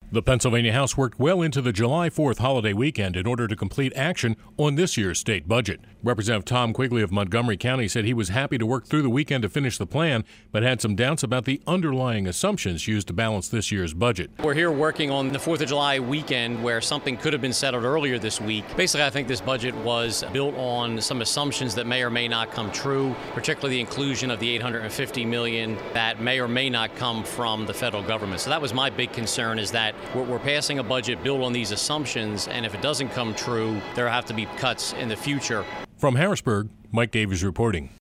The Pennsylvania House worked well into the July 4th holiday weekend in order to complete action on this year's state budget. Representative Tom Quigley of Montgomery County said he was happy to work through the weekend to finish the plan, but had some doubts about the underlying assumptions used to balance this year's budget. We're here working on the 4th of July weekend where something could have been settled earlier this week. Basically, I think this budget was built on some assumptions that may or may not come true, particularly the inclusion of the $850 million that may or may not come from the federal government. So that was my big concern, is that we're passing a budget built on these assumptions, and if it doesn't come true, there have to be cuts in the future. From Harrisburg, Mike Davies reporting.